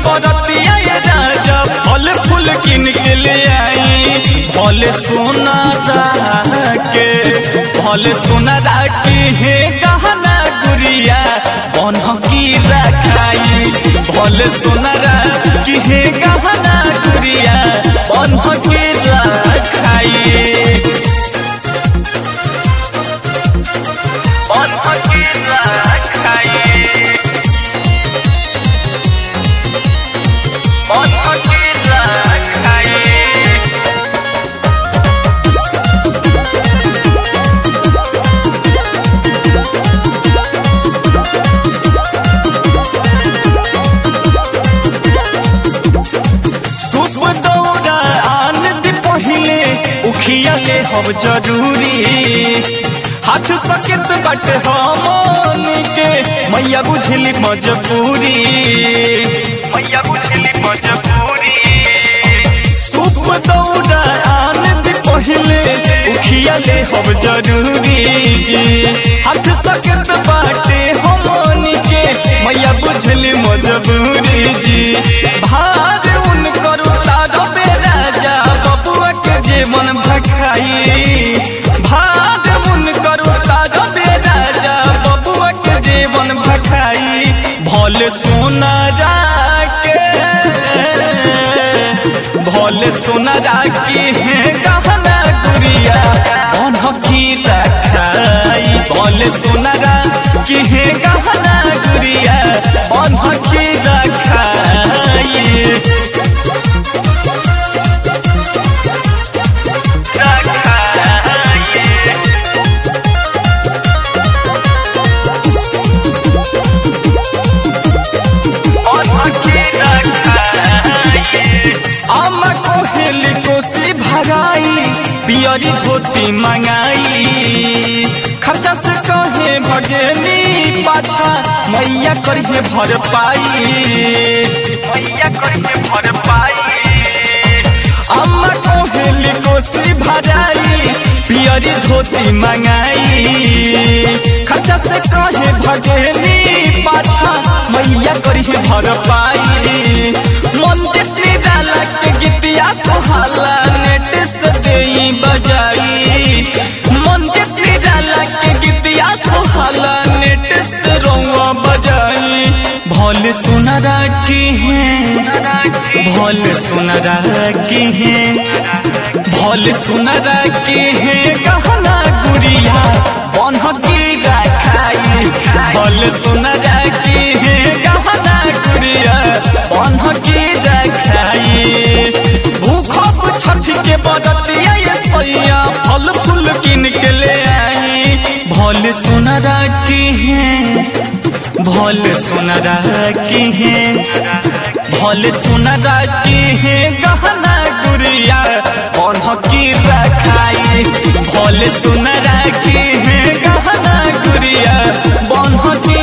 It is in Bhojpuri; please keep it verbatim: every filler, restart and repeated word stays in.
बरतिया ये राजा फल फूल किन के ले आई। भले सोना के भले सोना के हे गहना गुड़िया बन की रखाई। भले सोना की हे गहना गुड़िया बन की रखाई। उखिया ले हम जरूरी हाथ सकेत बट हमन के मैया बुझली मजबूरी। मैया बुझली मजबूरी सुप दौड़ा आन दी पहले उखिया ले हम जरूरी जी। हाथ सकेत बाटे हमन के मैया बुझली मजबूरी जी। भार उन करू तारो बे राजा बबुआ के जे मन भखाई। भाद मुन करू तारो बे राजा बबुआ के जीवन भखाई। भले सोना के भले सोना की है गहना गुड़िया बन की रखाई। भले सोना की है गहना गुड़िया बन की रखाई। आमा कोहेली कोसी भराई पियरी धोती मंगाई। खर्चा से कहे भगेनी पाछा मैया करिए भर पाई। मैया करिए भर पाई। आमा कोहेली कोसी भराई पियरी धोती मंगाई। खर्चा से कहे भगेनी पाछा मैया करिए भर पाई। मन जितनी डाला के गीतिया सुहाला नेट से देई बजाई। मन जितनी डाला के गीतिया सुहाला नेट से रौआ बजाई। भले सुनरा की है भले सुनरा की है भले सुनरा की है गहना गुड़िया बन की रखाई। भले सुनरा की है गहना गुड़िया बन की रखाई। भूखब छठ के बरतिया ये सैया फल फूल किन के ले आई। भले सुनरा की है भले सुनरा की है भले सुनरा की है गहना गुड़िया बन की रखाई। भले सुनरा की है गहना गुड़िया बन की